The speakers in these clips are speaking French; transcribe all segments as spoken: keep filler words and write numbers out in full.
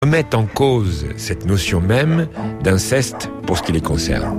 remettent en cause cette notion même d'inceste pour ce qui les concerne.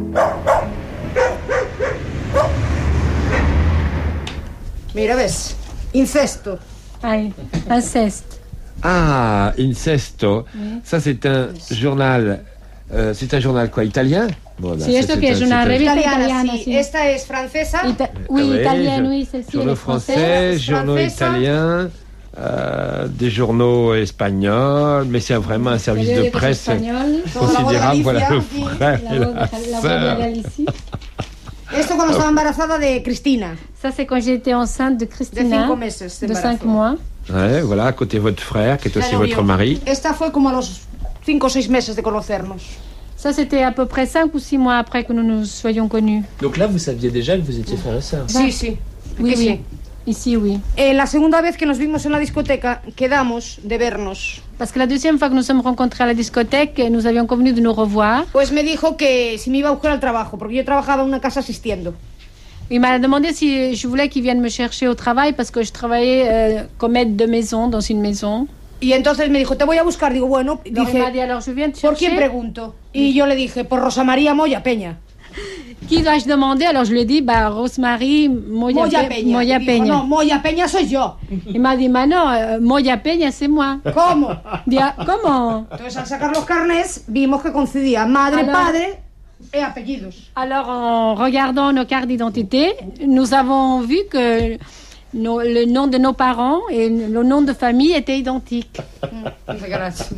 Mira, ves, incesto. Ay, inceste. Ah, Incesto, Oui. ça c'est un journal, euh, c'est un journal quoi, italien? Voilà, Sí, esto c'est- que c'est es un- una c'est un- revista Italiana, italiana, sí. sí. Esta es francesa. Ita- oui, Ah ouais, italienne, je- oui, celle-ci, elle journaux est française. français, journaux Française. italiens, euh, des journaux espagnols, mais c'est vraiment un service de Periódicos presse españoles, considérable. Voilà le Galicia, frère la et voz la de, la voz de sœur. Galicia. Esto cuando estaba embarazada de Cristina. Ça, c'est quand j'étais enceinte de De Christina, cinco meses de de embarazo. cinq mois. Ouais, voilà, à côté votre frère, qui est aussi Claro, votre yo- mari. Esta fue como a los cinco o seis meses de conocernos. Ça, c'était à peu près cinq ou six mois après que nous nous soyons connus. Donc là, vous saviez déjà que vous étiez frère et sœur. Sí, sí. Oui, que oui. sí. Ici, oui. Eh, la segunda vez que nos vimos en la discoteca, quedamos de vernos. Parce que la deuxième fois que nous sommes rencontrés à la discothèque, nous avions convenu de nous revoir. Pues me dijo que si me iba a buscar al trabajo, porque yo trabajaba en una casa asistiendo. Il m'a demandé si je voulais qu'il vienne me chercher au travail parce que je travaillais euh, comme aide de maison dans une maison. Y entonces me dijo, te voy a buscar. Digo, bueno, Donc il m'a dit dice, alors je viens te ¿por quién chercher. pregunto? Y yo le dije, por Rosa María Moya Peña. Qui dois-je demander? Alors je lui ai dit bah Rosemary Moya, Moya Pe- Peña. Moya Y dijo, Peña. no, Moya Peña soy yo. Il m'a dit bah non, euh, Moya Peña c'est moi. ¿Cómo? Dis, ah, comment? Entonces al sacar los carnets vimos que coincidía madre, Alors- padre e apellidos. Alors en regardant nos cartes d'identité, nous avons vu que nos- le nom de nos parents et le nom de famille étaient identiques. Dice que las-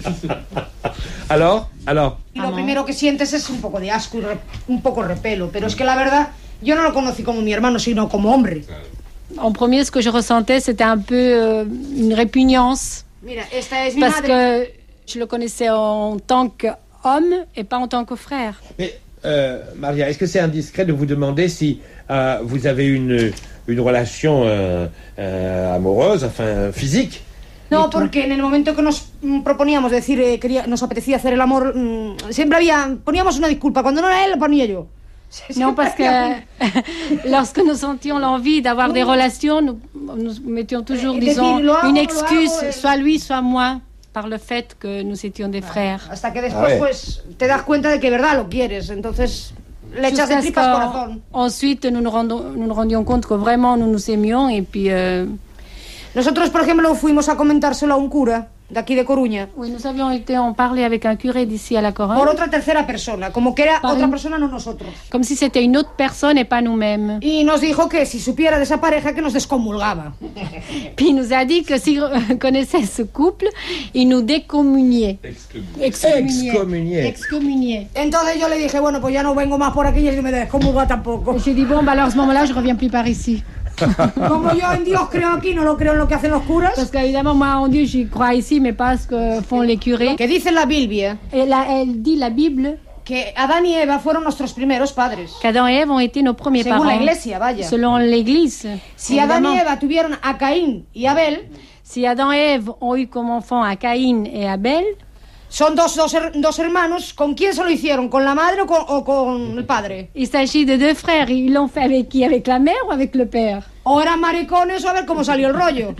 Alors, alors, Y lo primero que sientes es un poco de asco y re- un poco repelo, pero es que la verdad yo no lo conocí como mi hermano, sino como hombre. En premier, ce que je ressentais, c'était un peu euh, une répugnance Mira, esta es mi parce madre. que je le connaissais en tant qu'homme et pas en tant que frère. mais euh, Maria, est-ce que c'est indiscret de vous demander si euh, vous avez une, une relation euh, euh, amoureuse, enfin physique? No, porque en el momento que nos mm, proponíamos decir, eh, quería, nos apetecía hacer el amor, mm, siempre había, poníamos una disculpa. Cuando no era él, lo ponía yo. Non, parce que lorsque nous sentions l'envie d'avoir des relations, nous, nous mettions toujours, Eh, disons, decir, lo hago, une lo excuse, hago, eh. soit lui, soit moi, par le fait que nous étions des frères. Hasta que después, A ver. pues, te das cuenta de que verdad lo quieres. Entonces, le echas de Jusqu'à ce tripas corazón. qu'ensuite, nous nous, rendons- nous nous rendions compte que vraiment nous nous aimions et puis... euh, Nosotros, por ejemplo, fuimos a comentárselo a un cura de aquí de Coruña oui, nous avions été en parler avec un curé d'ici à la por Corogne, otra tercera persona, como que era Par otra un- persona, no nosotros. comme si c'était une autre personne et pas nous-mêmes. Y nos dijo que si supiera de esa pareja que nos descomulgaba. Puis il nous a dit que s'il connaissait ce couple, il nous décommuniait. Excommuniait. Excommunié. Excommuniait. Entonces yo le dije, bueno, pues ya no vengo más por aquí y él me descomulga tampoco. J'ai dit bon, bah alors à ce moment-là, je reviens plus par ici. Como yo en Dios creo aquí, no lo creo en lo que hacen los curas. Parce qu'évidemment, moi, en Dieu, j'y crois ici, mais pas ce que font les curés. Que dice la Biblia Et là, elle dit, la Bible, que Adán y Eva fueron nuestros primeros padres. qu'Adam et Ève ont été nos premiers Según parents. la iglesia, vaya. Selon l'Église. Si Adán évidemment. y Eva tuvieron a Caín y Abel, Si Adam et Ève ont eu comme enfants à Caïn et Abel, son dos, dos, her- dos hermanos, ¿con quién se lo hicieron? ¿Con la madre o con, o con el padre? il s'agit de deux frères. Ils l'ont fait avec qui? Avec la mère ou avec le père? O eran maricones o a ver cómo salió el rollo.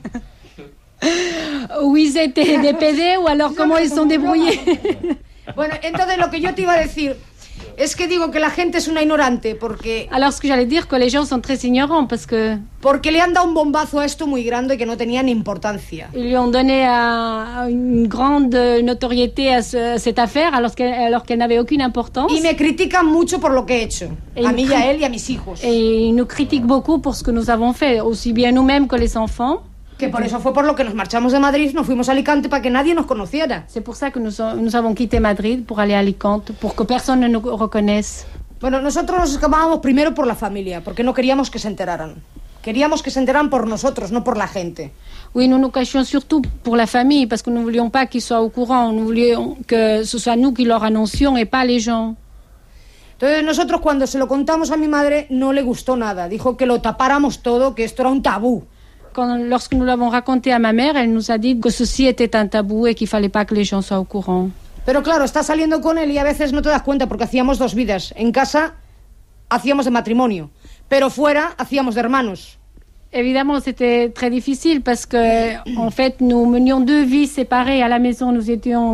Ou ils étaient des pédés ou alors comment ils sont débrouillés? Bueno, entonces lo que yo te iba a decir es que digo que la gente es una ignorante porque, Alors ce que j'allais dire, que les gens sont très ignorants parce que porque le han dado un bombazo a esto muy grande que no tenía ni importancia. ils lui ont donné euh, une grande notoriété à, ce- à cette affaire alors qu'elle, alors qu'elle n'avait aucune importance. Y me critican mucho por lo que he hecho. Et A une mí y cri- a él y a mis hijos. Et ils nous critiquent beaucoup pour ce que nous avons fait, aussi bien nous-mêmes que les enfants. Que por eso fue por lo que nos marchamos de Madrid, nos fuimos a Alicante para que nadie nos conociera. C'est pour ça que nous, so- nous avons quitté Madrid pour aller à Alicante, pour que personne ne nous reconnaisse. Bueno, nosotros nos escapábamos primero por la familia, porque no queríamos que se enteraran. Queríamos que se enteraran por nosotros, no por la gente. Oui, nous nous cachions surtout pour la famille, parce que nous ne voulions pas qu'ils soient au courant. Nous voulions que ce soit nous qui leur annoncions et pas les gens. Entonces nosotros cuando se lo contamos a mi madre no le gustó nada. Dijo que lo tapáramos todo, que esto era un tabú. Quand, lorsque nous l'avons raconté à ma mère, elle nous a dit que ceci était un tabou et qu'il fallait pas que les gens soient au courant. Pero claro, estás saliendo con él y a veces no te das cuenta porque hacíamos dos vidas. En casa hacíamos de matrimonio, pero fuera hacíamos de hermanos. Évidemment, c'était très difficile parce que, en fait, nous menions deux vies séparées. À la maison, nous étions